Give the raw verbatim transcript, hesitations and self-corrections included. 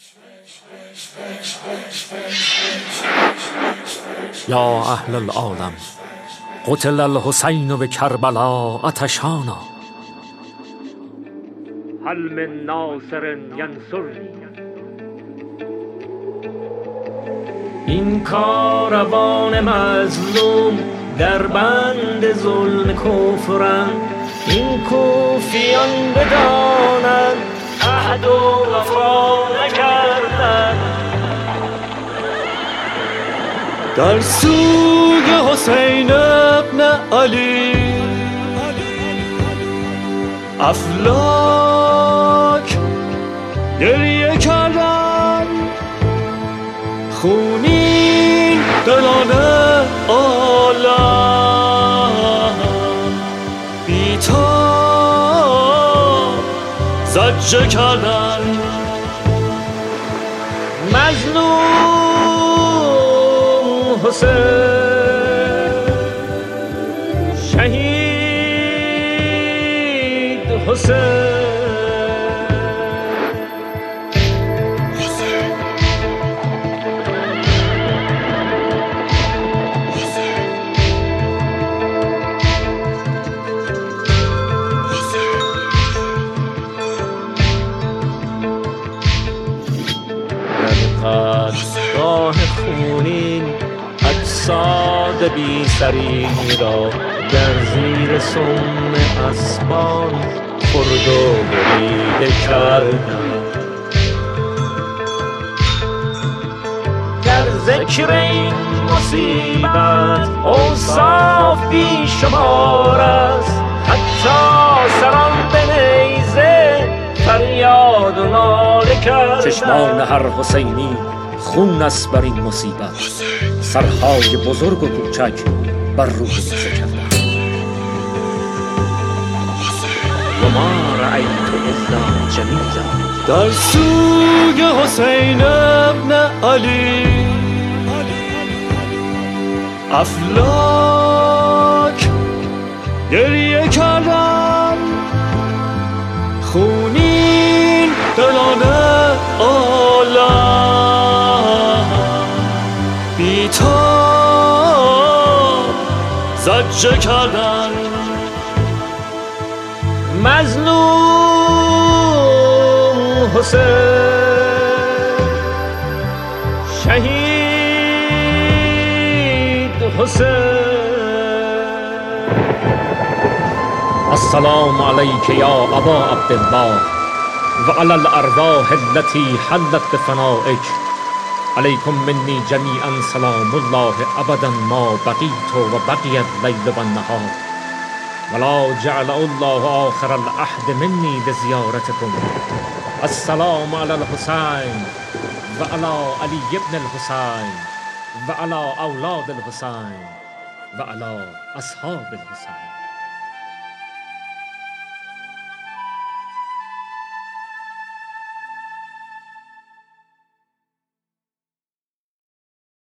یا اهل العالم قتل الحسین بکربلا عطشانا هل من ناصر ینصرنی. این کاروان مظلوم در بند ظلم کفرند، این کوفیان بدانند عهد و وفا نکردند. در سوی حسین ابن علی افلاک گریه کردن، خونین دلان عالم بی‌تاب زجه کردن. مظلوم حسین، شهید حسین، قدرگاه خونین اجساد بی سری را در زیر سم اسبان خورد و بریده کردند. در ذکر این مصیبت اوصاف بی شمار است، حتی سران به نیزه فریاد و ناله کردند. چشمان هر حسینی خون است بر این مصیبت، سرهای بزرگ و کوچک بر روی نیزه کردند. و ما رأیت الا جمیلا. در سوی حسین ابن علی افلاک گریه کردن، خونین دلان عالم بی‌تاب زجه کردن. مظلوم حسین، شهید حسین. السلام علیک یا ابا عبدالله و علی الارواح التي حلت بفنائک. علیکم منی جمیعا سلام الله ابدا ما بقیت و بقی اللیل و النهار، ولا جعل الله آخر العهد منی لزیارتکم. السلام علی الحسین و علی علی ابن الحسین و علی اولاد الحسین و علی اصحاب الحسین.